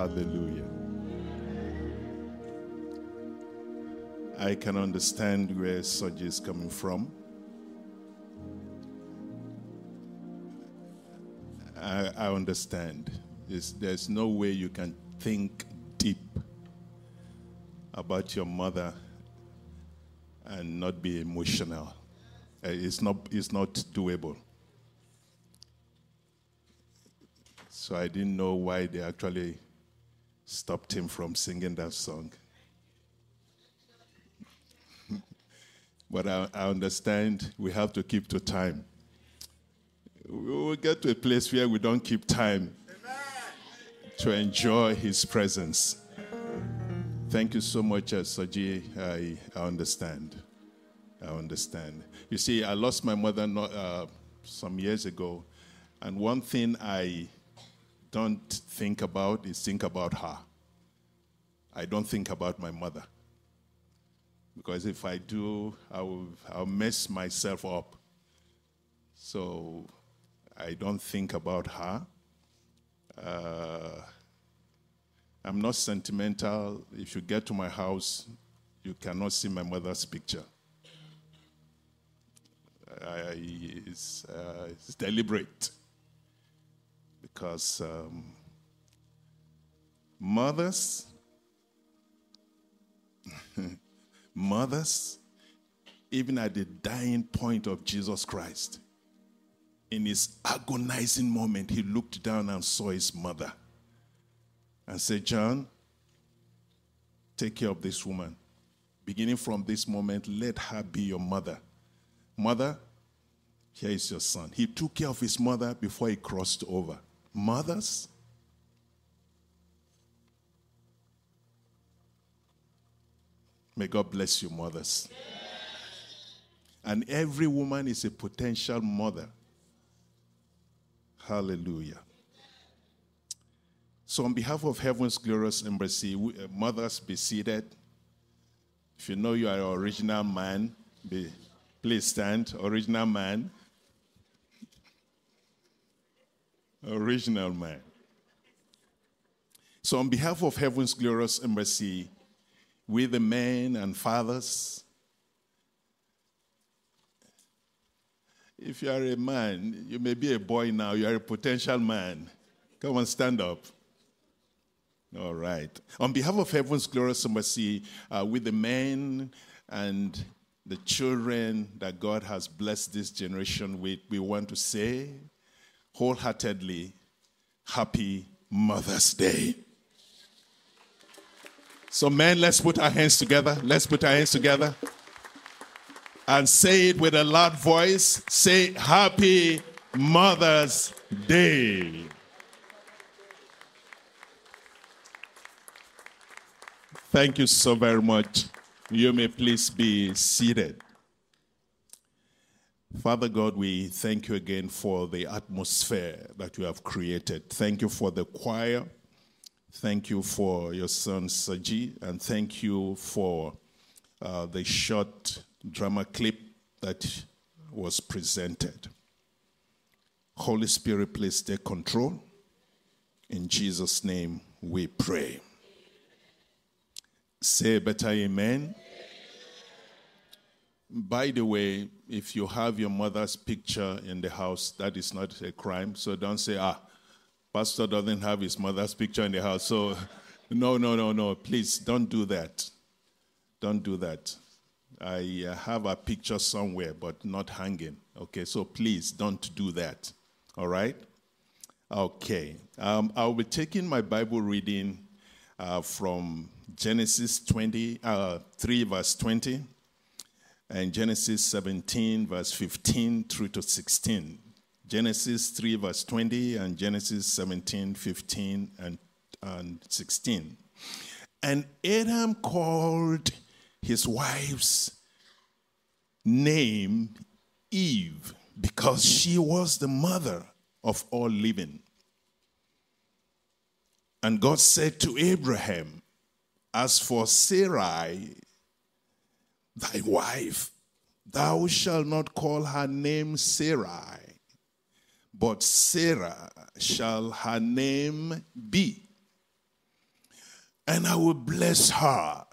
Hallelujah. I can understand where Soji is coming from. I understand. There's no way you can think deep about your mother and not be emotional. It's not doable. So I didn't know why they actually stopped him from singing that song. But I understand we have to keep to time. We will get to a place where we don't keep time to enjoy his presence. Thank you so much, Soji. I understand. I understand. You see, I lost my mother some years ago, and one thing I don't think about is think about her. I don't think about my mother. Because if I do, I'll mess myself up. So I don't think about her. I'm not sentimental. If you get to my house, you cannot see my mother's picture. It's deliberate. Because mothers, even at the dying point of Jesus Christ, in his agonizing moment, he looked down and saw his mother and said, John, take care of this woman. Beginning from this moment, let her be your mother. Mother, here is your son. He took care of his mother before he crossed over. Mothers, may God bless you, mothers. And every woman is a potential mother. Hallelujah. So on behalf of Heaven's Glorious Embassy, mothers, be seated. If you know you are an original man, please stand. Original man. Original man. So on behalf of Heaven's Glorious Embassy, we the men and fathers, if you are a man, you may be a boy now, you are a potential man. Come on, stand up. All right. On behalf of Heaven's Glorious Embassy, with the men and the children that God has blessed this generation with, we want to say wholeheartedly, Happy Mother's Day. So men, let's put our hands together. Let's put our hands together. And say it with a loud voice. Say, Happy Mother's Day. Thank you so very much. You may please be seated. Father God, we thank you again for the atmosphere that you have created. Thank you for the choir. Thank you for your son, Soji. And thank you for the short drama clip that was presented. Holy Spirit, please take control. In Jesus' name we pray. Say better amen. By the way, if you have your mother's picture in the house, that is not a crime. So don't say, Pastor doesn't have his mother's picture in the house. So no. Please don't do that. Don't do that. I have a picture somewhere, but not hanging. Okay, so please don't do that. All right? Okay. I'll be taking my Bible reading from Genesis 3, verse 20, and Genesis 17, verse 15 through to 16. Genesis 3, verse 20, and Genesis 17, 15, and 16. And Adam called his wife's name Eve, because she was the mother of all living. And God said to Abraham, as for Sarai, thy wife, thou shalt not call her name Sarai, but Sarah shall her name be. and I will bless her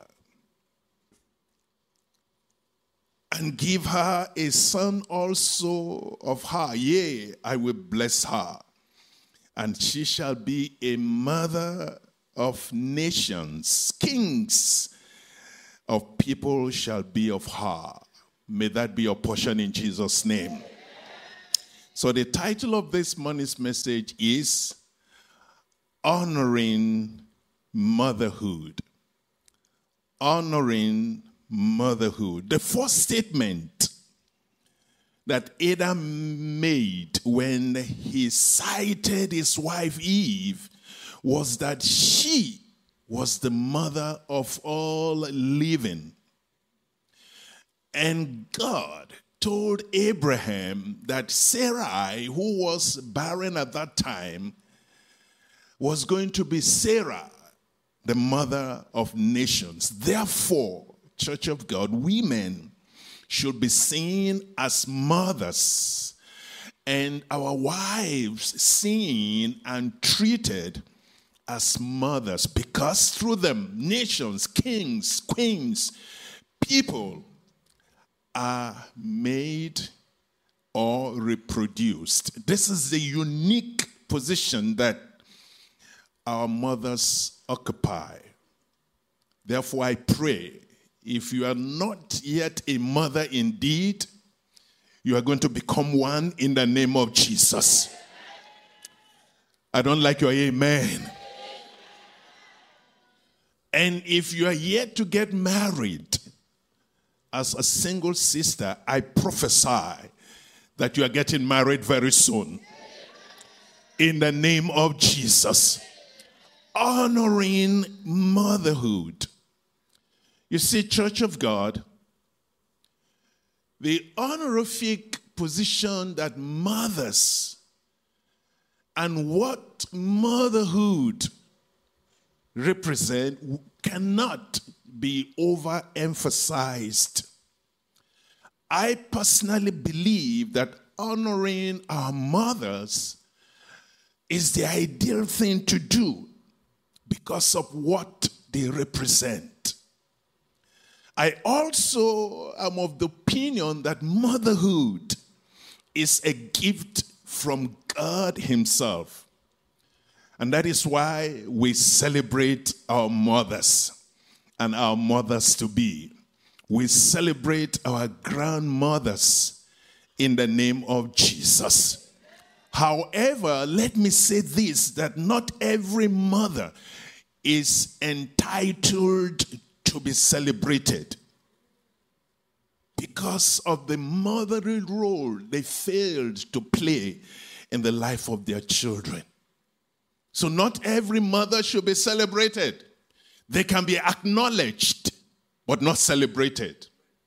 and give her a son also of her. Yea, I will bless her, and she shall be a mother of nations. Kings of people shall be of her. May that be your portion in Jesus' name. So the title of this morning's message is Honoring Motherhood. Honoring motherhood. The first statement that Adam made when he cited his wife Eve was that she was the mother of all living. And God told Abraham that Sarai, who was barren at that time, was going to be Sarah, the mother of nations. Therefore, Church of God, women should be seen as mothers, and our wives seen and treated as mothers, because through them, nations, kings, queens, people are made or reproduced. This is the unique position that our mothers occupy. Therefore, I pray, if you are not yet a mother indeed, you are going to become one in the name of Jesus. I don't like your amen. And if you are yet to get married, as a single sister, I prophesy that you are getting married very soon. In the name of Jesus. Honoring motherhood. You see, Church of God, the honorific position that mothers and what motherhood represent cannot be overemphasized. I personally believe that honoring our mothers is the ideal thing to do because of what they represent. I also am of the opinion that motherhood is a gift from God Himself. And that is why we celebrate our mothers and our mothers-to-be. We celebrate our grandmothers in the name of Jesus. However, let me say this, that not every mother is entitled to be celebrated because of the motherly role they failed to play in the life of their children. So not every mother should be celebrated. They can be acknowledged, but not celebrated.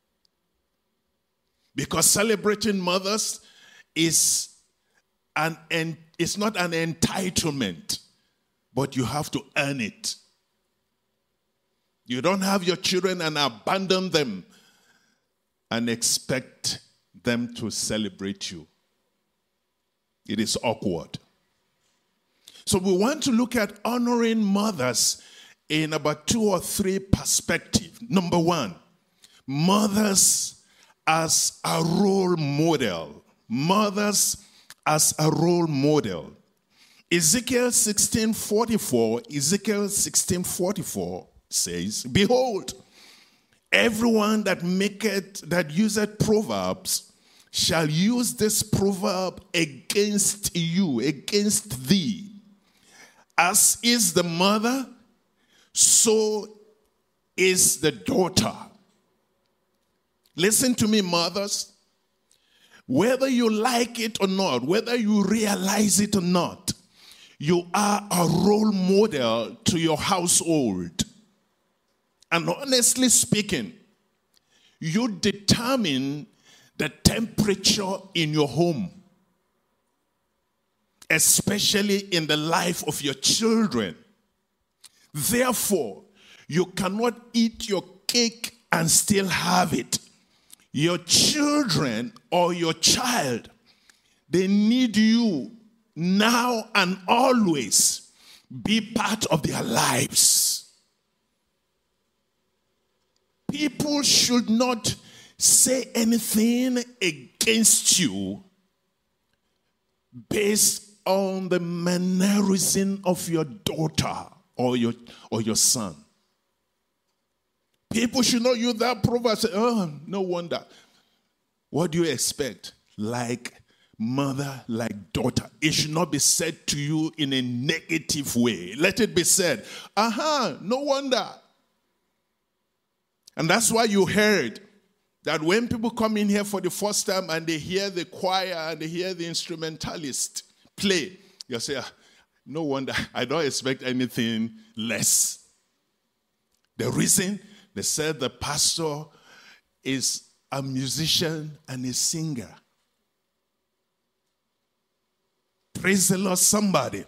Because celebrating mothers is it's not an entitlement, but you have to earn it. You don't have your children and abandon them and expect them to celebrate you. It is awkward. So we want to look at honoring mothers in about 2 or 3 perspectives. Number 1, mothers as a role model. Mothers as a role model. Ezekiel 16:44 says, "Behold, everyone that useth proverbs shall use this proverb against you, against thee. As is the mother, so is the daughter." Listen to me, mothers. Whether you like it or not, whether you realize it or not, you are a role model to your household. And honestly speaking, you determine the temperature in your home, especially in the life of your children. Therefore, you cannot eat your cake and still have it. Your children or your child, they need you now and always. Be part of their lives. People should not say anything against you based on the mannerism of your daughter or your son. People should not use that proverb and say, oh, no wonder. What do you expect? Like mother, like daughter. It should not be said to you in a negative way. Let it be said, no wonder. And that's why you heard that when people come in here for the first time and they hear the choir and they hear the instrumentalist play, you say, no wonder, I don't expect anything less. The reason, they said the pastor is a musician and a singer. Praise the Lord, somebody.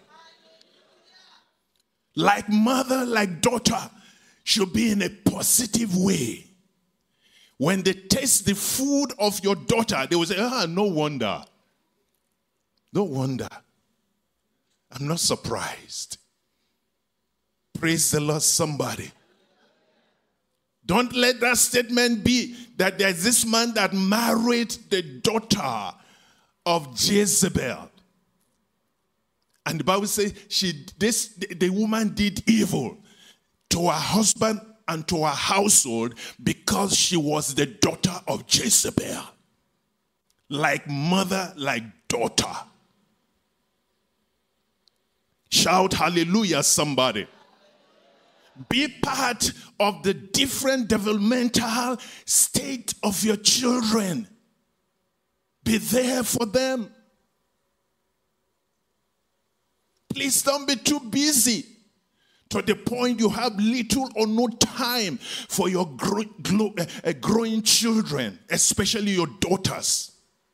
Like mother, like daughter, should be in a positive way. When they taste the food of your daughter, they will say, no wonder. No wonder. I'm not surprised. Praise the Lord, somebody. Don't let that statement be that there's this man that married the daughter of Jezebel. And the Bible says the woman did evil to her husband and to her household because she was the daughter of Jezebel. Like mother, like daughter. Shout hallelujah, somebody. Be part of the different developmental state of your children. Be there for them. Please don't be too busy to the point you have little or no time for your growing children, especially your daughters.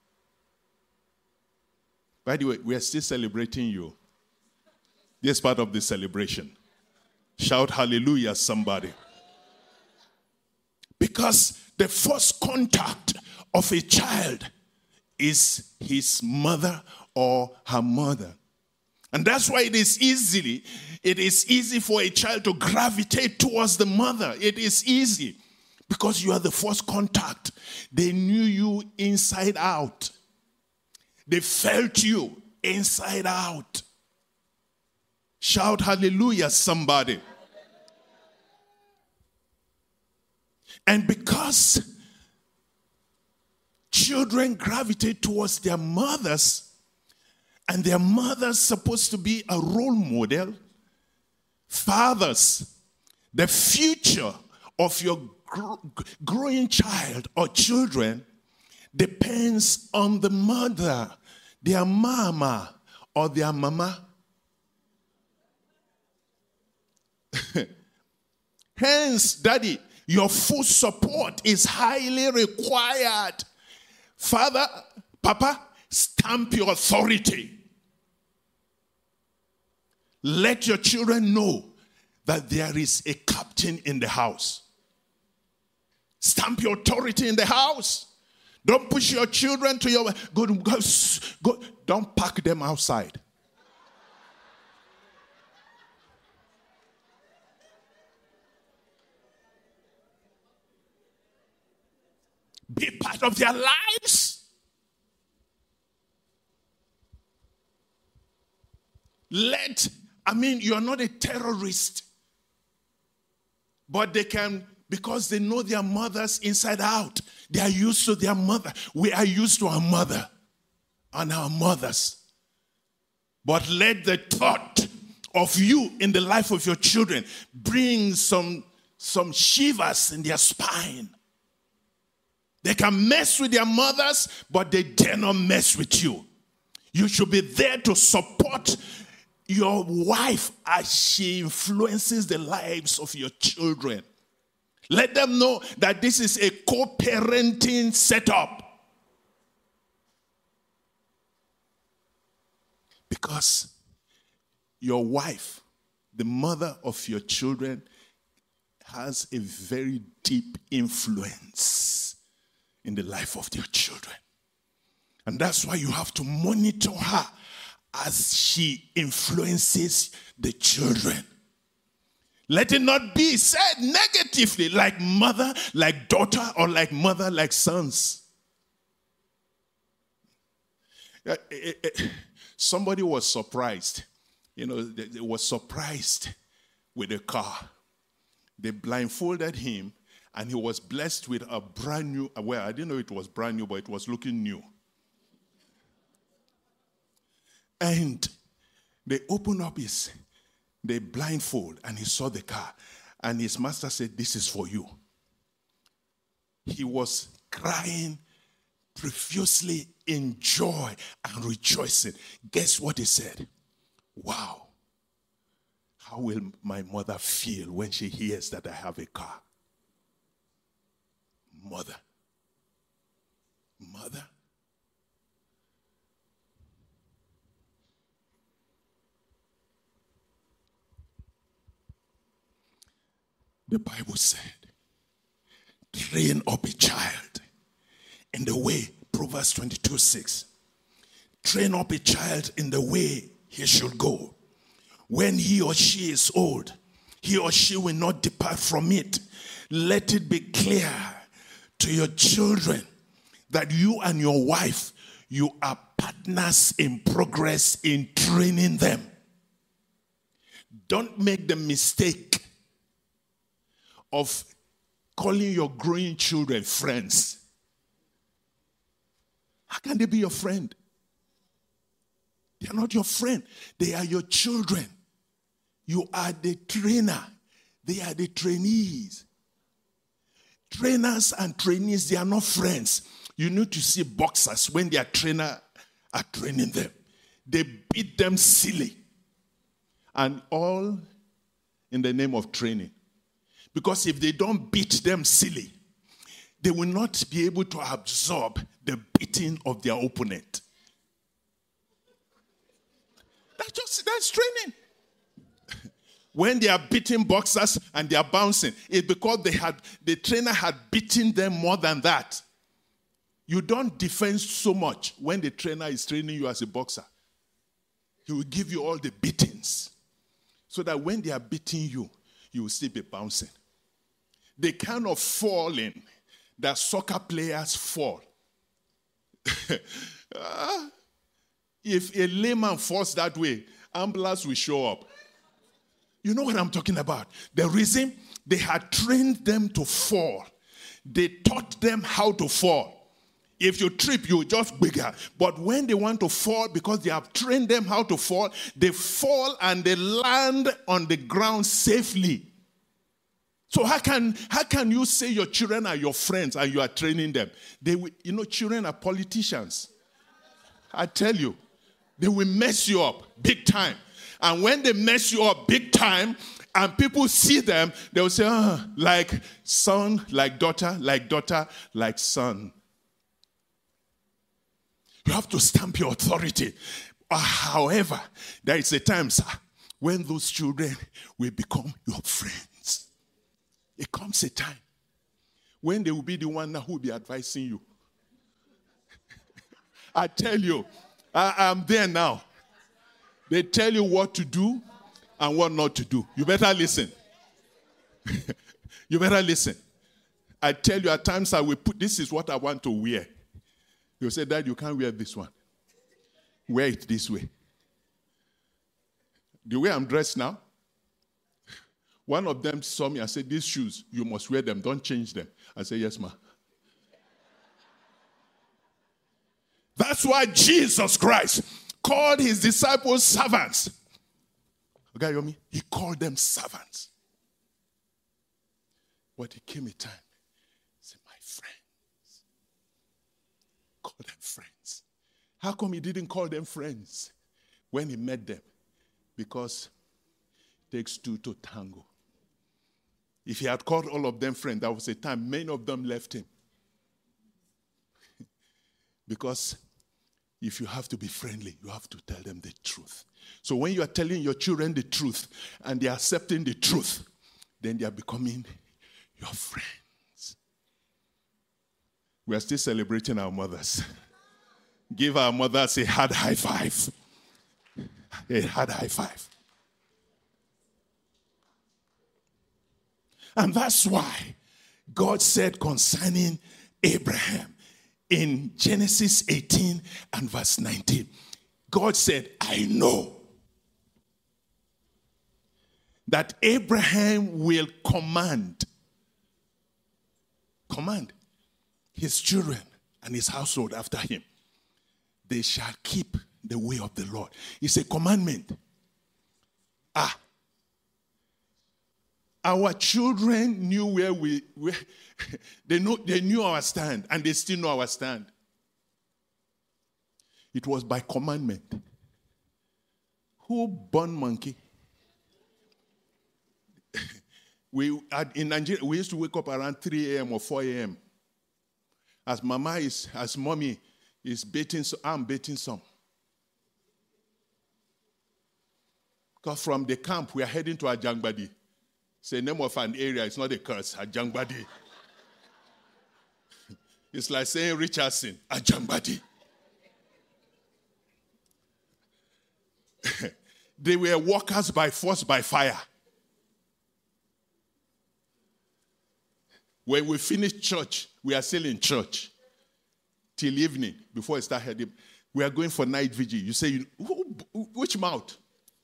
By the way, we are still celebrating you. This is part of the celebration. Shout hallelujah, somebody. Because the first contact of a child is his mother or her mother. And that's why it is easy for a child to gravitate towards the mother. It is easy because you are the first contact. They knew you inside out. They felt you inside out. Shout hallelujah, somebody. And because children gravitate towards their mothers, and their mother's supposed to be a role model, fathers, the future of your growing child or children depends on the mother, their mama or their mama. Hence, daddy, your full support is highly required. Father, papa, stamp your authority. Let your children know that there is a captain in the house. Stamp your authority in the house. Don't push your children to your... Go. Don't pack them outside. Be part of their lives. You are not a terrorist. But they can, because they know their mothers inside out. They are used to their mother. We are used to our mother and our mothers. But let the thought of you in the life of your children bring some shivers in their spine. They can mess with their mothers, but they dare not mess with you. You should be there to support your wife as she influences the lives of your children. Let them know that this is a co-parenting setup. Because your wife, the mother of your children, has a very deep influence in the life of your children. And that's why you have to monitor her as she influences the children. Let it not be said negatively, like mother, like daughter, or like mother, like sons. Somebody was surprised. They were surprised with a car. They blindfolded him, and he was blessed with a brand new, well, I didn't know it was brand new, but it was looking new. And they opened up they blindfold, and he saw the car. And his master said, "This is for you." He was crying profusely in joy and rejoicing. Guess what he said? "Wow, how will my mother feel when she hears that I have a car?" Mother. The Bible said, train up a child in the way, Proverbs 22:6. Train up a child in the way he should go. When he or she is old, he or she will not depart from it. Let it be clear to your children that you and your wife, you are partners in progress in training them. Don't make the mistake of calling your growing children friends. How can they be your friend? They are not your friend. They are your children. You are the trainer. They are the trainees. Trainers and trainees, they are not friends. You need to see boxers when their trainer are training them. They beat them silly. And all in the name of training. Because if they don't beat them silly, they will not be able to absorb the beating of their opponent. That's training. When they are beating boxers and they are bouncing, it's because the trainer had beaten them more than that. You don't defend so much when the trainer is training you as a boxer. He will give you all the beatings. So that when they are beating you, you will still be bouncing. The kind of falling that soccer players fall. If a layman falls that way, ambulance will show up. You know what I'm talking about? The reason they had trained them to fall. They taught them how to fall. If you trip, you just bigger. But when they want to fall, because they have trained them how to fall, they fall and they land on the ground safely. So how can you say your children are your friends and you are training them? Children are politicians. I tell you, they will mess you up big time. And when they mess you up big time, and people see them, they will say, like son, like daughter, like son. You have to stamp your authority. However, there is a time, sir, when those children will become your friends. It comes a time when they will be the one who will be advising you. I tell you, I'm there now. They tell you what to do and what not to do. You better listen. You better listen. I tell you, at times I will put, this is what I want to wear. They'll say, Dad, you can't wear this one. Wear it this way. The way I'm dressed now, one of them saw me and said, these shoes, you must wear them. Don't change them. I said, yes, ma. That's why Jesus Christ called his disciples servants. Okay, you hear me? He called them servants. But there came a time, he said, my friends. Call them friends. How come he didn't call them friends when he met them? Because it takes two to tango. If he had called all of them friends, there was a time many of them left him. Because if you have to be friendly, you have to tell them the truth. So when you are telling your children the truth and they are accepting the truth, then they are becoming your friends. We are still celebrating our mothers. Give our mothers a hard high five. A hard high five. And that's why God said concerning Abraham in Genesis 18 and verse 19, God said, I know that Abraham will command his children and his household after him. They shall keep the way of the Lord. It's a commandment. Our children knew where they knew our stand, and they still know our stand. It was by commandment. Who born monkey? In Nigeria, we used to wake up around 3 a.m. or 4 a.m. As mommy is baiting, I'm baiting some. Because from the camp, we are heading to Ajangbadi. It's the name of an area. It's not a curse. Ajangbadi. It's like saying Richardson. Ajangbadi. They were workers by force, by fire. When we finish church, we are still in church till evening before we start heading. We are going for night vigil. You say, which mouth?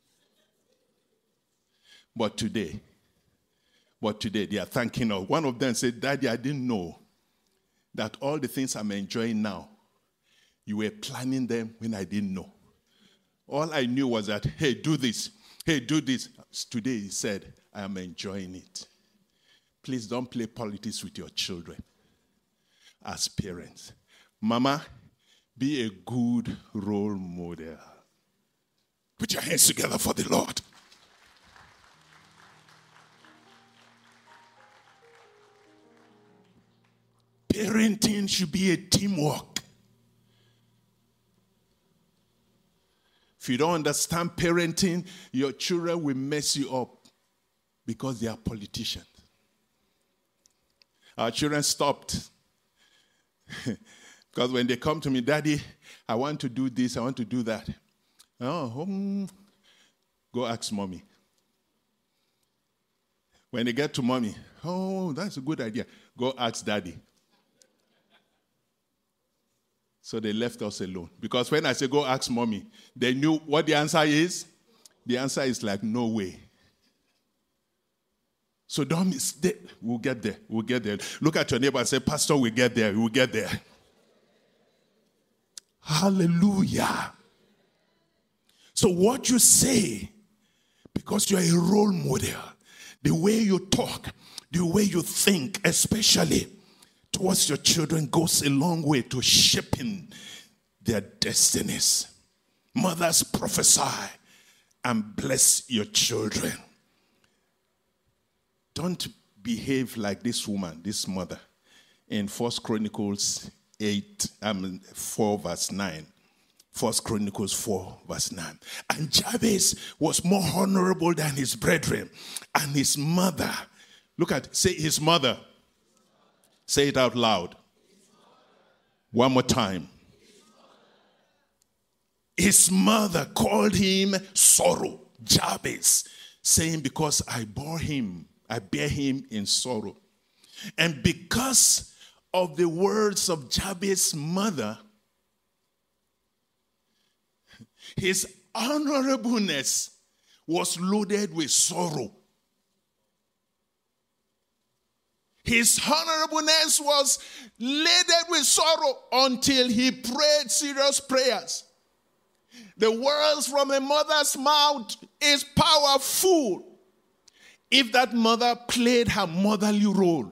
But today, they are thanking us. One of them said, Daddy, I didn't know that all the things I'm enjoying now, you were planning them when I didn't know. All I knew was that, hey, do this. Hey, do this. Today, he said, I am enjoying it. Please don't play politics with your children as parents. Mama, be a good role model. Put your hands together for the Lord. Parenting should be a teamwork. If you don't understand parenting, your children will mess you up because they are politicians. Our children stopped. Because when they come to me, Daddy, I want to do this, I want to do that. Oh, go ask mommy. When they get to mommy, oh, that's a good idea. Go ask daddy. So they left us alone. Because when I say go ask mommy, they knew what the answer is. The answer is like, no way. So don't mistake. We'll get there. We'll get there. Look at your neighbor and say, Pastor, we'll get there. We'll get there. Hallelujah. So what you say, because you're a role model, the way you talk, the way you think, especially towards your children, goes a long way to shaping their destinies. Mothers, prophesy and bless your children. Don't behave like this woman, this mother, in 1 Chronicles 4 verse 9. 1 Chronicles 4 verse 9. And Jabez was more honorable than his brethren, and his mother. Say his mother. Say it out loud. One more time. His mother called him sorrow, Jabez, saying, because I bear him in sorrow. And because of the words of Jabez's mother, his honorableness was loaded with sorrow. His honorableness was laden with sorrow until he prayed serious prayers. The words from a mother's mouth is powerful if that mother played her motherly role.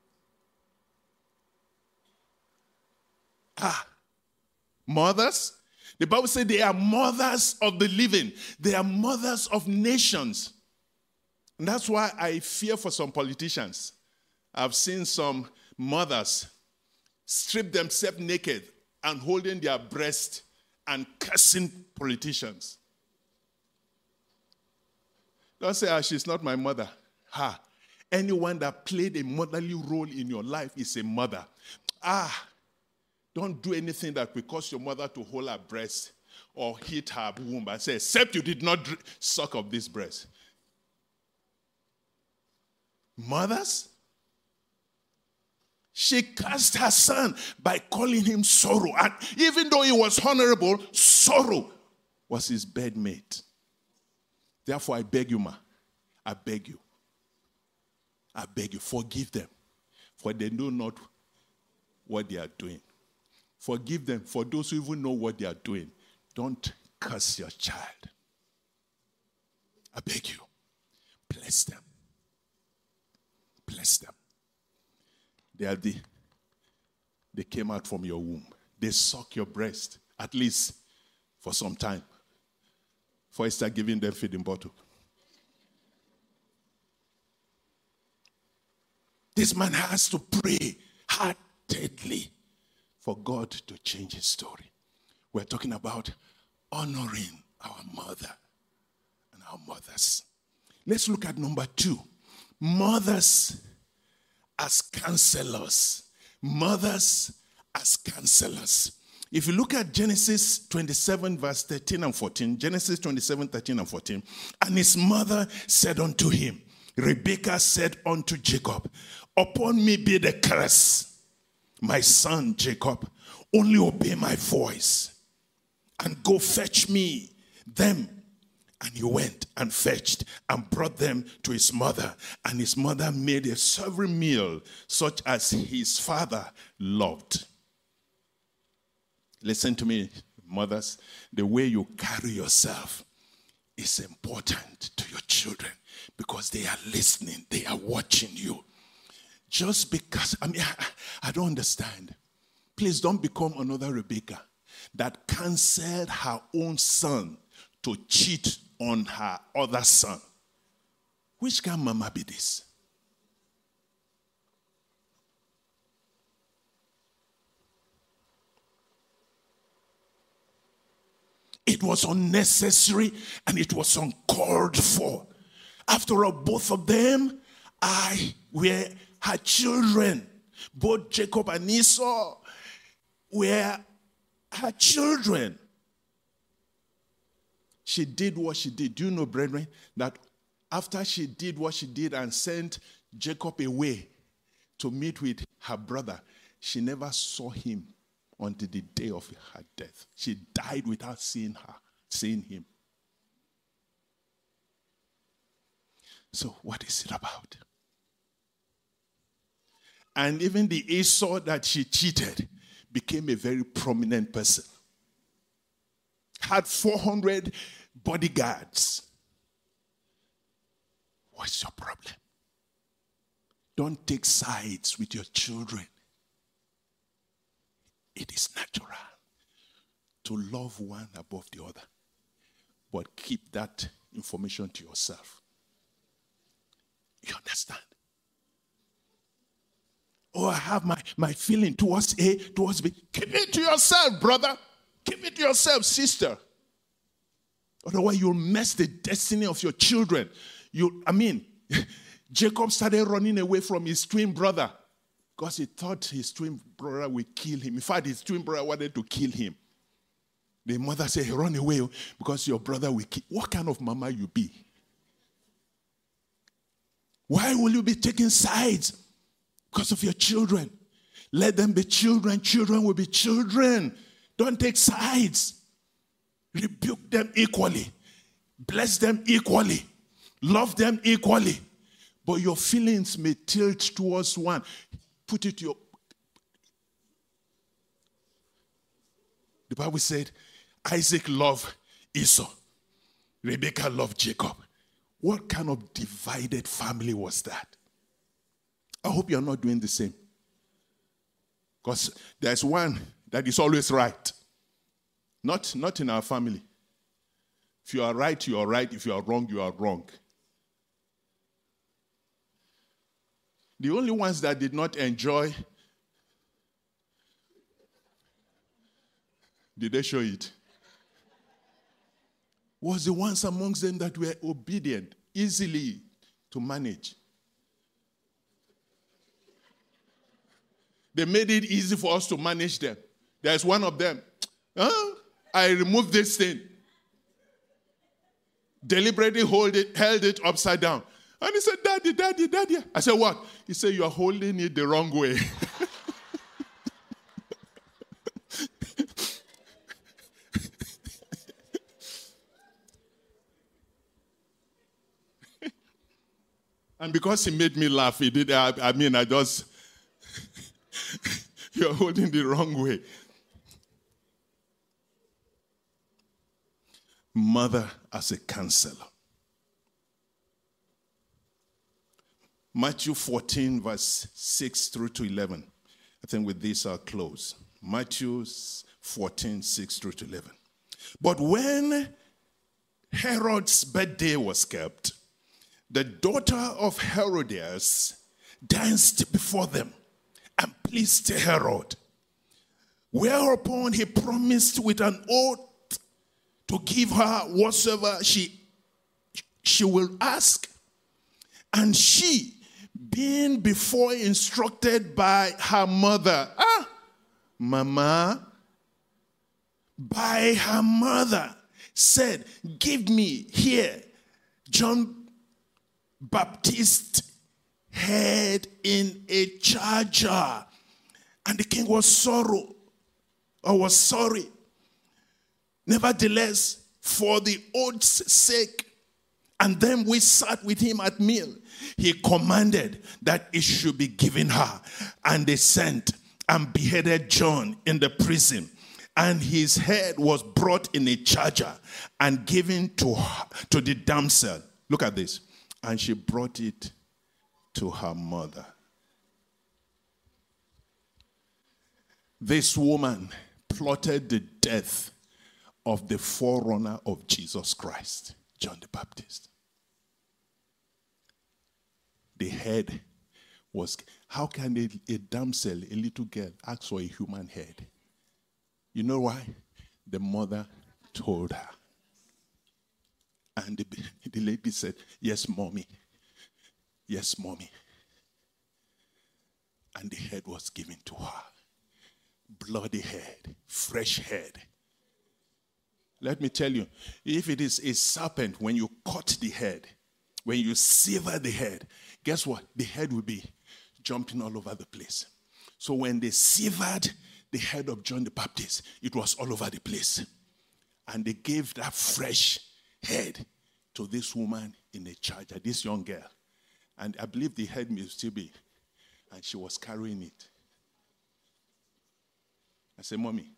Mothers, the Bible says they are mothers of the living. They are mothers of nations. And that's why I fear for some politicians. I've seen some mothers strip themselves naked and holding their breast and cursing politicians. Don't say, she's not my mother. Anyone that played a motherly role in your life is a mother. Don't do anything that will cause your mother to hold her breast or hit her womb and say, except you did not suck of this breast. Mothers, she cursed her son by calling him sorrow. And even though he was honorable, sorrow was his bedmate. Therefore, I beg you, ma, I beg you, forgive them, for they know not what they are doing. Forgive them, for those who even know what they are doing. Don't curse your child. I beg you, bless them. Bless them. They came out from your womb. They suck your breast, at least for some time, before you start giving them feeding bottle. This man has to pray heartedly for God to change his story. We're talking about honoring our mother and our mothers. Let's look at number 2. Mothers as counselors. Mothers as counselors. If you look at Genesis 27, verse 13 and 14, Genesis 27, 13 and 14, and his mother said unto him, Rebekah said unto Jacob, upon me be the curse, my son Jacob, only obey my voice, and go fetch me them. And he went and fetched and brought them to his mother. And his mother made a savory meal, such as his father loved. Listen to me, mothers. The way you carry yourself is important to your children, because they are listening, they are watching you. Just because, I don't understand. Please don't become another Rebekah that canceled her own son to cheat on her other son. Which kind of mama be this? It was unnecessary and it was uncalled for. After all, both of them were her children. Both Jacob and Esau were her children. She did what she did. Do you know, brethren, that after she did what she did and sent Jacob away to meet with her brother, she never saw him until the day of her death. She died without seeing him. So what is it about? And even the Esau that she cheated became a very prominent person. Had 400 bodyguards. What's your problem? Don't take sides with your children. It is natural to love one above the other, but keep that information to yourself. You understand? Oh, I have my feeling towards A, towards B. Keep it to yourself, brother. Keep it to yourself, sister. Otherwise, you'll mess the destiny of your children. Jacob started running away from his twin brother because he thought his twin brother would kill him. In fact, his twin brother wanted to kill him. The mother said, run away because your brother will kill. What kind of mama you be? Why will you be taking sides? Because of your children. Let them be children. Children will be children. Don't take sides. Rebuke them equally. Bless them equally. Love them equally. But your feelings may tilt towards one. Put it to your... The Bible said, Isaac loved Esau. Rebekah loved Jacob. What kind of divided family was that? I hope you're not doing the same. Because there's one that is always right. Not in our family. If you are right, you are right. If you are wrong, you are wrong. The only ones that did not enjoy, did they show it? Was the ones amongst them that were obedient, easily to manage. They made it easy for us to manage them. There's one of them. I removed this thing. Deliberately held it upside down. And he said, Daddy, Daddy, Daddy. I said, what? He said, you are holding it the wrong way. And because he made me laugh, he did. I just, you're holding the wrong way. Mother as a counselor. Matthew 14, verse 6 through to 11. I think with this I'll close. Matthew 14, 6 through to 11. But when Herod's birthday was kept, the daughter of Herodias danced before them and pleased Herod. Whereupon he promised with an oath to give her whatsoever she will ask. And she, being before instructed by her mother, by her mother, said, give me here John Baptist's head in a charger. And the king was sorry. Nevertheless, for the oath's sake, and then we sat with him at meal, he commanded that it should be given her. And they sent and beheaded John in the prison. And his head was brought in a charger and given to the damsel. Look at this. And she brought it to her mother. This woman plotted the death of the forerunner of Jesus Christ, John the Baptist. The head was, how can a damsel, a little girl, ask for a human head? You know why? The mother told her. And the lady said, yes, mommy. Yes, mommy. And the head was given to her. Bloody head, fresh head. Let me tell you, if it is a serpent, when you cut the head, when you sever the head, guess what? The head will be jumping all over the place. So when they severed the head of John the Baptist, it was all over the place. And they gave that fresh head to this woman in a charger, this young girl. And I believe the head may still be. And she was carrying it. I said, Mommy,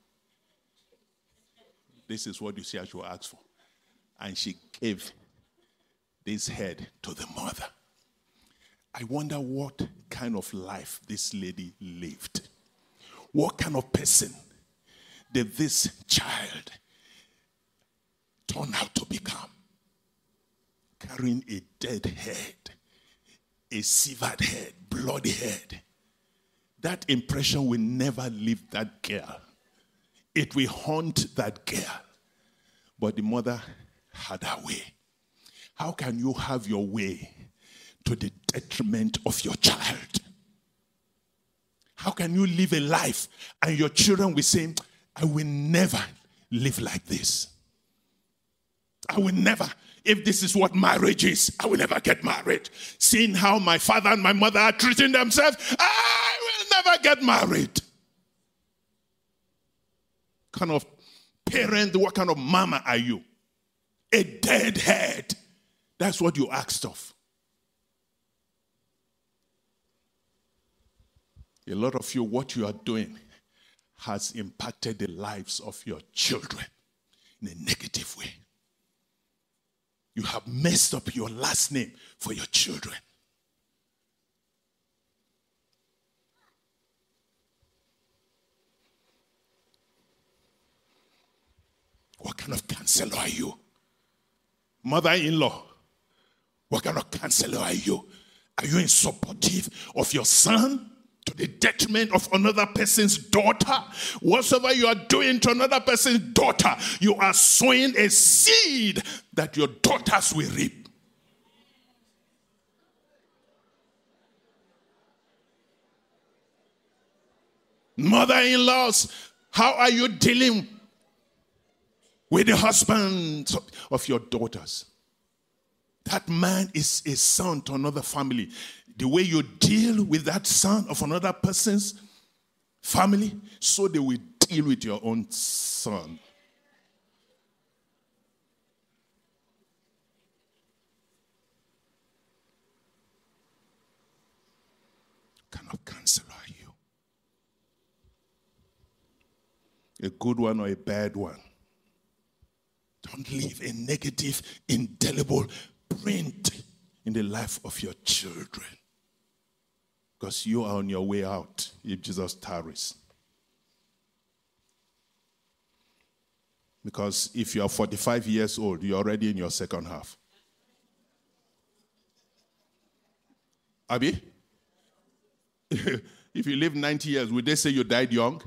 this is what you see I should ask for. And she gave this head to the mother. I wonder what kind of life this lady lived. What kind of person did this child turn out to become? Carrying a dead head, a severed head, bloody head. That impression will never leave that girl. It will haunt that girl. But the mother had her way. How can you have your way to the detriment of your child? How can you live a life and your children will say, I will never live like this. I will never. If this is what marriage is, I will never get married. Seeing how my father and my mother are treating themselves, I will never get married. What kind of parent, what kind of mama are you? A dead head. That's what you asked of. A lot of you, what you are doing has impacted the lives of your children in a negative way. You have messed up your last name for your children. What kind of counselor are you? Mother-in-law, what kind of counselor are you? Are you supportive of your son to the detriment of another person's daughter? Whatsoever you are doing to another person's daughter, you are sowing a seed that your daughters will reap. Mother-in-laws, how are you dealing with the husbands of your daughters? That man is a son to another family. The way you deal with that son of another person's family, so they will deal with your own son. Cannot cancel you. A good one or a bad one. Don't leave a negative, indelible print in the life of your children. Because you are on your way out if Jesus tarries. Because if you are 45 years old, you're already in your second half. Abi? If you live 90 years, would they say you died young?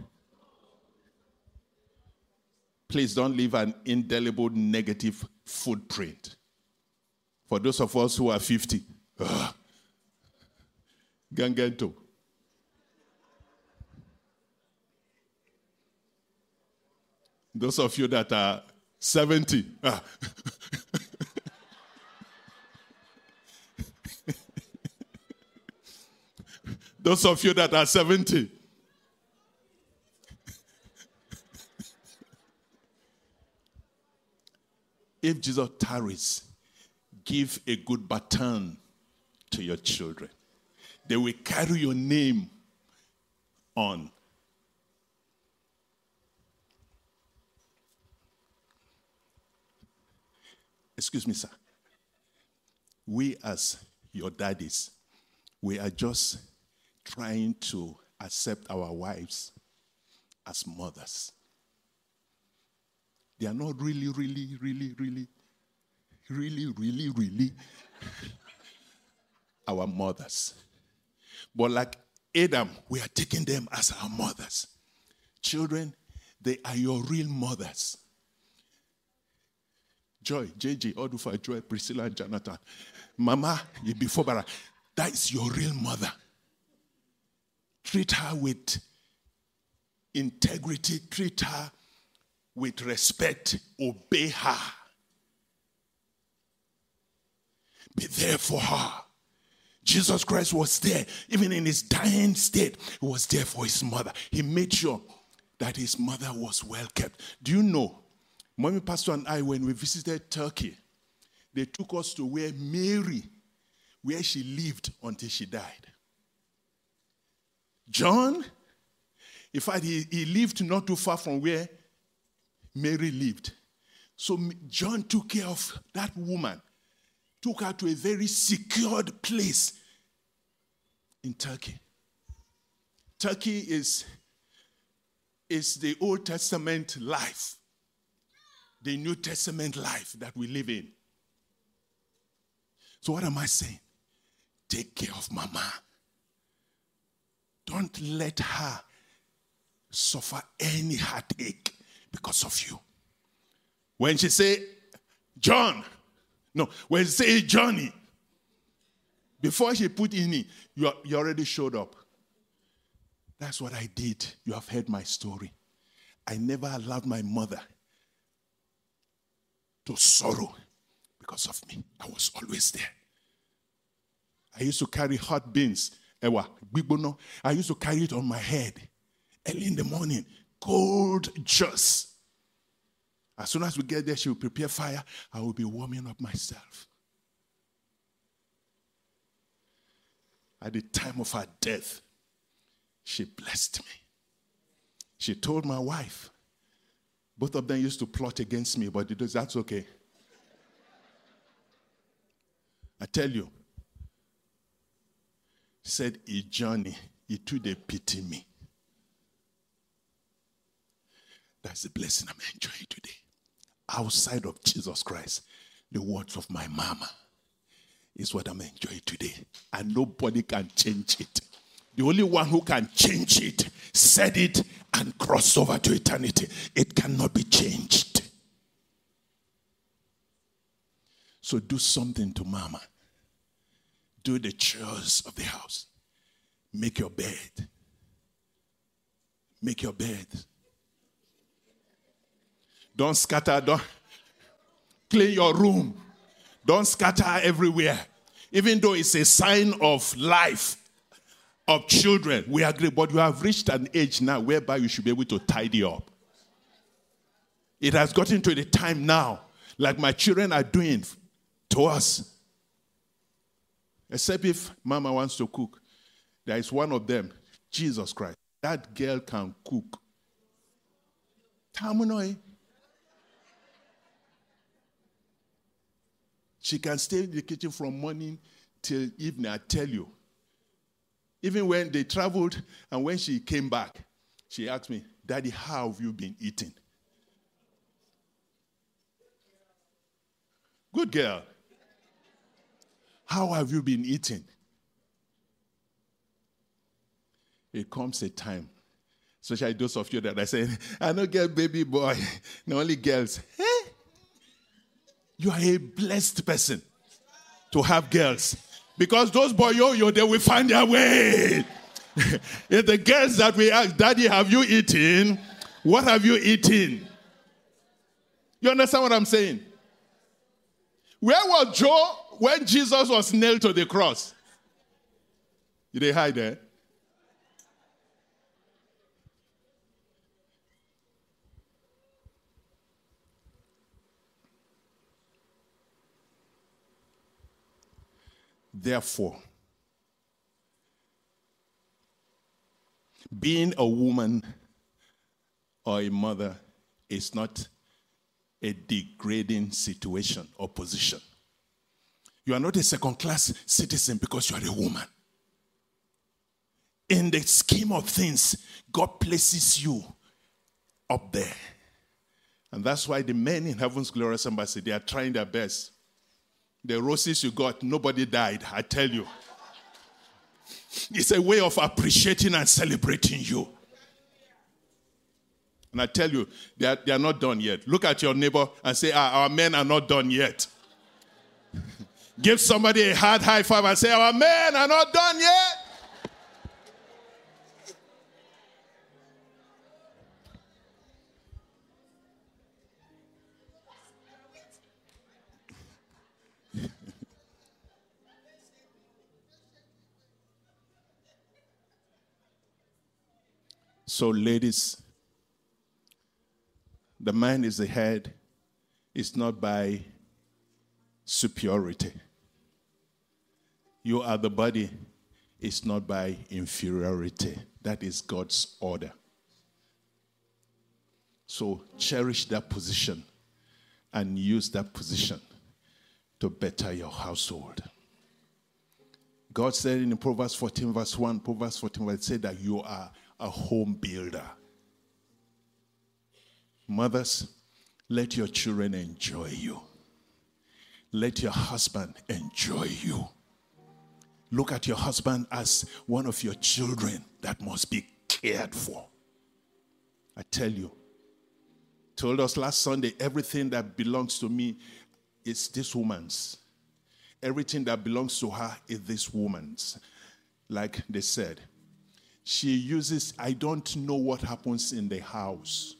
Please don't leave an indelible negative footprint. For those of us who are 50, Gangento. Those of you that are 70, those of you that are 70, if Jesus tarries, give a good baton to your children. They will carry your name on. Excuse me, sir. We as your daddies, we are just trying to accept our wives as mothers. They are not really our mothers. But like Adam, we are taking them as our mothers. Children, they are your real mothers. Joy, JJ, Odufa, Joy, Priscilla, and Jonathan. Mama, before Bara, that is your real mother. Treat her with integrity. Treat her with respect. Obey her. Be there for her. Jesus Christ was there. Even in his dying state, he was there for his mother. He made sure that his mother was well kept. Do you know, Mommy Pastor and I, when we visited Turkey, they took us to where she lived until she died. John, in fact, he lived not too far from where Mary lived. So John took care of that woman, took her to a very secured place in Turkey. Turkey is the Old Testament life, the New Testament life that we live in. So what am I saying? Take care of Mama. Don't let her suffer any heartache because of you. When she say, when she say Johnny, before she put in it, you already showed up. That's what I did. You have heard my story. I never allowed my mother to sorrow because of me. I was always there. I used to carry hot beans. I used to carry it on my head early in the morning. Cold juice. As soon as we get there, she will prepare fire. I will be warming up myself. At the time of her death, she blessed me. She told my wife. Both of them used to plot against me, but that's okay. I tell you, said, Johnny, he too they pity me. That's the blessing I'm enjoying today. Outside of Jesus Christ, the words of my mama is what I'm enjoying today. And nobody can change it. The only one who can change it said it and crossed over to eternity. It cannot be changed. So do something to Mama. Do the chores of the house. Make your bed. Make your bed. Don't scatter. Don't clean your room. Don't scatter everywhere. Even though it's a sign of life, of children, we agree. But you have reached an age now whereby you should be able to tidy up. It has gotten to the time now, like my children are doing to us. Except if mama wants to cook. There is one of them, Jesus Christ. That girl can cook. Tamunoi. She can stay in the kitchen from morning till evening, I tell you. Even when they traveled and when she came back, she asked me, Daddy, how have you been eating? Good girl. How have you been eating? It comes a time, especially those of you that are saying, I don't get baby boy, no only girls. Hey, you are a blessed person to have girls. Because those boyo, they will find their way. If the girls that we ask, Daddy, have you eaten? What have you eaten? You understand what I'm saying? Where was Joe when Jesus was nailed to the cross? Did they hide there? Therefore, being a woman or a mother is not a degrading situation or position. You are not a second-class citizen because you are a woman. In the scheme of things, God places you up there. And that's why the men in Heaven's Glorious Embassy, they are trying their best. The roses you got, nobody died, I tell you. It's a way of appreciating and celebrating you. And I tell you, they are not done yet. Look at your neighbor and say, our men are not done yet. Give somebody a hard high five and say, our men are not done yet. So, ladies, the man is the head. It's not by superiority. You are the body. It's not by inferiority. That is God's order. So cherish that position and use that position to better your household. God said in Proverbs 14 verse 1, Proverbs 14 verse said that you are a home builder. Mothers, let your children enjoy you. Let your husband enjoy you. Look at your husband as one of your children that must be cared for. I tell you, told us last Sunday, everything that belongs to me is this woman's. Everything that belongs to her is this woman's. Like they said, she uses, I don't know what happens in the house.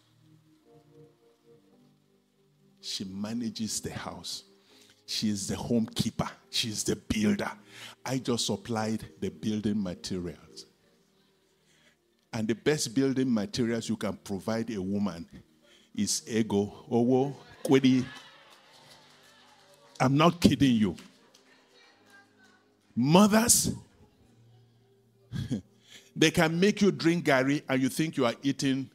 She manages the house. She is the home keeper. She is the builder. I just supplied the building materials. And the best building materials you can provide a woman is ego, owo, kwedi. I'm not kidding you. Mothers, they can make you drink garri and you think you are eating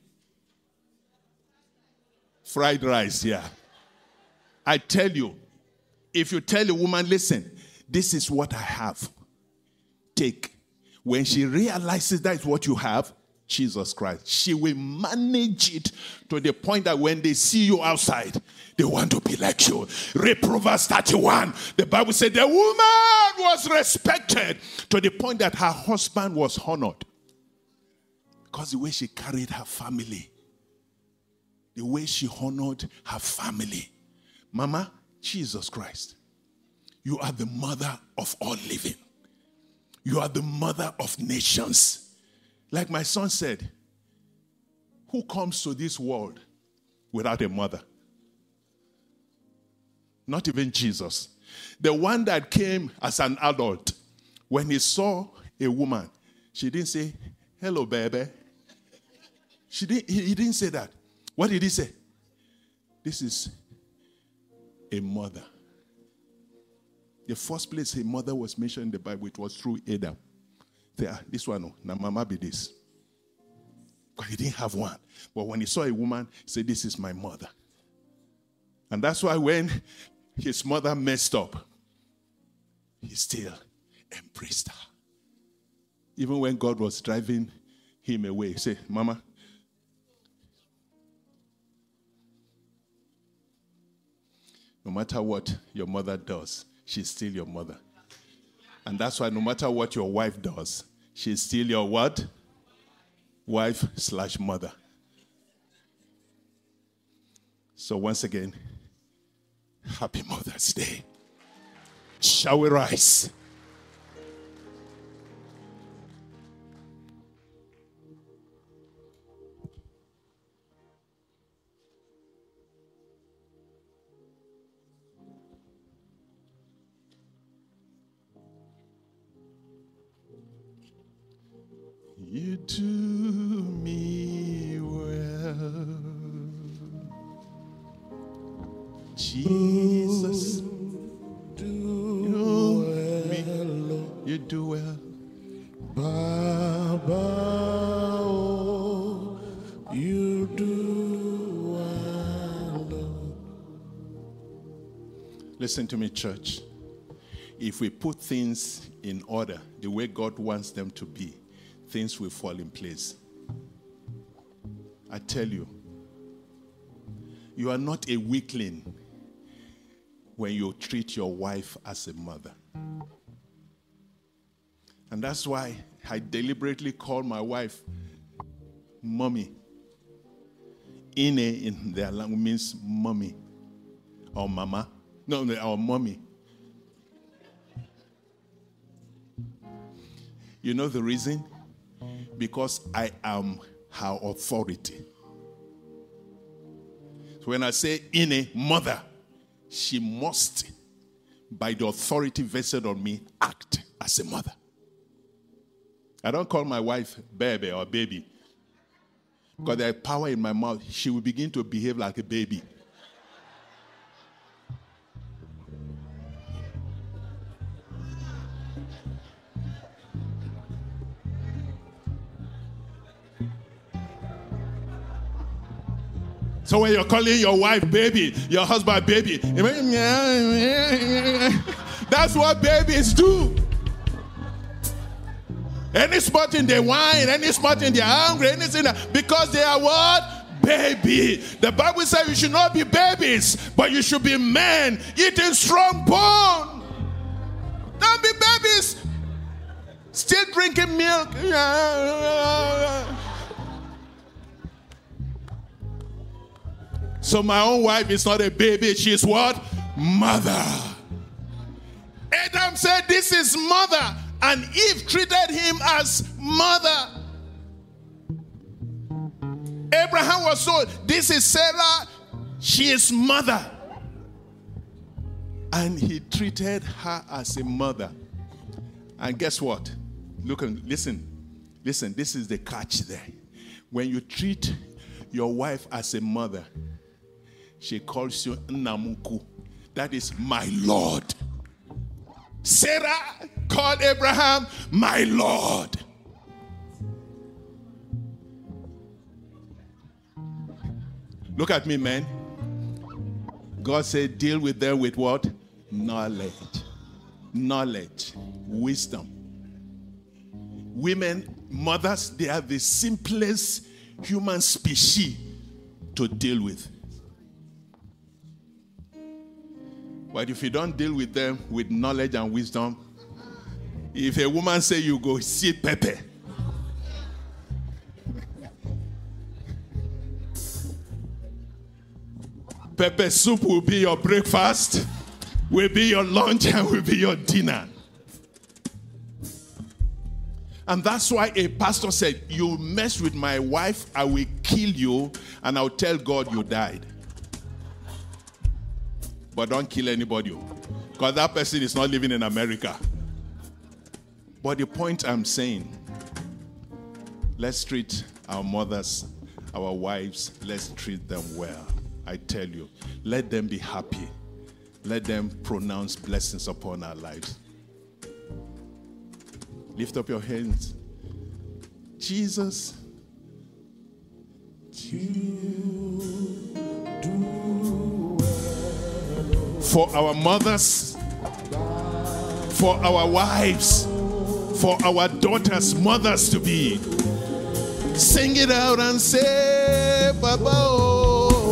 fried rice here. I tell you, if you tell a woman, listen, this is what I have, take. When she realizes that is what you have, Jesus Christ, she will manage it to the point that when they see you outside, they want to be like you. Read Proverbs 31. The Bible said the woman was respected to the point that her husband was honored. Because the way she carried her family, the way she honored her family. Mama, Jesus Christ, you are the mother of all living. You are the mother of nations. Like my son said, who comes to this world without a mother? Not even Jesus. The one that came as an adult, when he saw a woman, she didn't say, hello, baby. He didn't say that. What did he say? This is a mother. The first place a mother was mentioned in the Bible, it was through Adam. This one, now mama be this. Because he didn't have one. But when he saw a woman, he said, this is my mother. And that's why when his mother messed up, he still embraced her. Even when God was driving him away, he said, Mama, no matter what your mother does, she's still your mother. And that's why no matter what your wife does, she's still your what? Wife/mother. So once again, happy Mother's Day. Shall we rise? You do me well, Jesus. You do well, Baba. Oh, you do well. Listen to me, church. If we put things in order the way God wants them to be, things will fall in place. I tell you, you are not a weakling when you treat your wife as a mother. And that's why I deliberately call my wife mommy. Ine in their language means mommy or mama. No, or mommy. You know the reason? Because I am her authority. So when I say Ine, mother, she must, by the authority vested on me, act as a mother. I don't call my wife baby or baby. Because there's power in my mouth. She will begin to behave like a baby. So when you're calling your wife baby, your husband baby, that's what babies do. Any spot in their wine, any spot in their hungry, anything, because they are what? Baby. The Bible says you should not be babies, but you should be men eating strong bone. Don't be babies still drinking milk. So my own wife is not a baby, she's what? Mother. Adam said, this is mother. And Eve treated him as mother. Abraham was told, this is Sarah, she is mother. And he treated her as a mother. And guess what? Look and listen, this is the catch there. When you treat your wife as a mother, she calls you Namuku. That is my Lord. Sarah called Abraham my Lord. Look at me, man. God said, deal with them with what? Knowledge. Knowledge. Wisdom. Women, mothers, they are the simplest human species to deal with. But if you don't deal with them with knowledge and wisdom, if a woman say you go see pepper, pepper soup will be your breakfast, will be your lunch, and will be your dinner. And that's why a pastor said, you mess with my wife, I will kill you, and I'll tell God you died. But don't kill anybody. Because that person is not living in America. But the point I'm saying, let's treat our mothers, our wives, let's treat them well. I tell you, let them be happy. Let them pronounce blessings upon our lives. Lift up your hands. Jesus, for our mothers, for our wives, for our daughters, mothers to be. Sing it out and say, Baba, oh.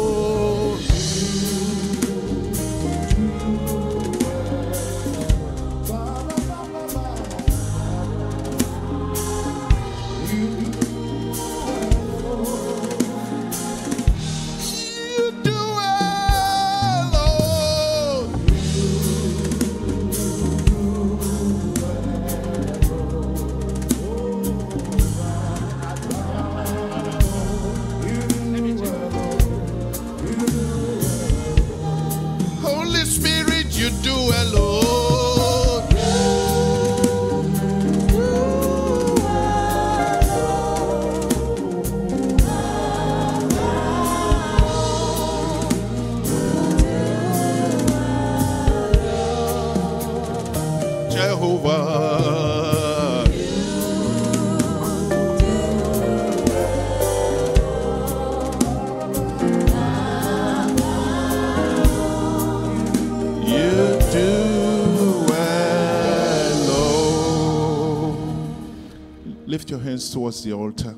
Lift your hands towards the altar.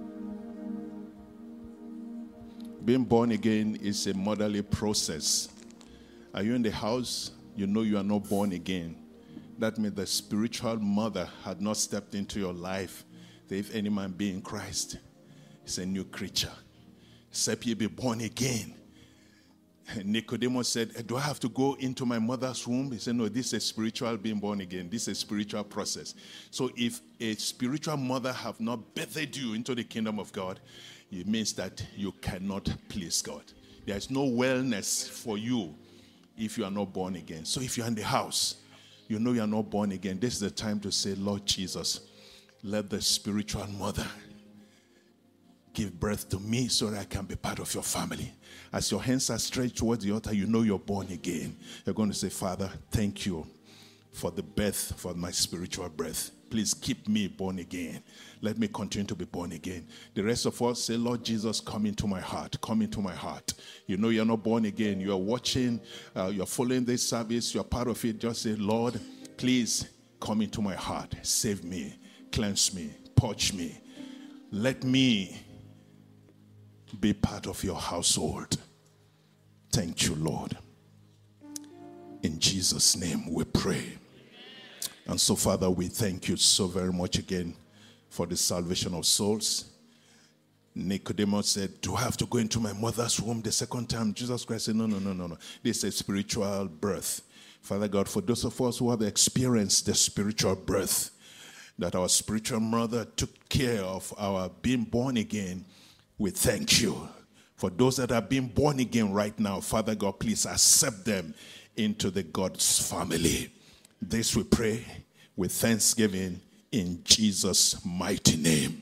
Being born again is a motherly process. Are you in the house? You know you are not born again. That means the spiritual mother had not stepped into your life. That if any man be in Christ, he's a new creature. Except ye be born again. Nicodemus said, do I have to go into my mother's womb? He said, no, this is spiritual being born again. This is a spiritual process. So if a spiritual mother have not birthed you into the kingdom of God, it means that you cannot please God. There is no wellness for you if you are not born again. So if you're in the house, you know you are not born again. This is the time to say, Lord Jesus, let the spiritual mother give birth to me so that I can be part of your family. As your hands are stretched towards the altar, you know you're born again. You're going to say, Father, thank you for the birth, for my spiritual birth. Please keep me born again. Let me continue to be born again. The rest of us say, Lord Jesus, come into my heart. Come into my heart. You know you're not born again. You are watching, you're following this service. You're part of it. Just say, Lord, please come into my heart. Save me. Cleanse me. Purge me. Let me be part of your household. Thank you, Lord. In Jesus' name we pray. And so, Father, we thank you so very much again for the salvation of souls. Nicodemus said, do I have to go into my mother's womb the second time? Jesus Christ said, no. This is a spiritual birth. Father God, for those of us who have experienced the spiritual birth, that our spiritual mother took care of our being born again, we thank you. For those that are being born again right now, Father God, please accept them into the God's family. This we pray with thanksgiving in Jesus' mighty name.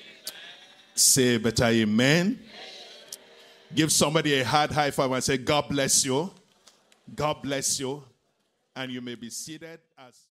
Say better amen. Give somebody a hard high five and say, God bless you. God bless you. And you may be seated as...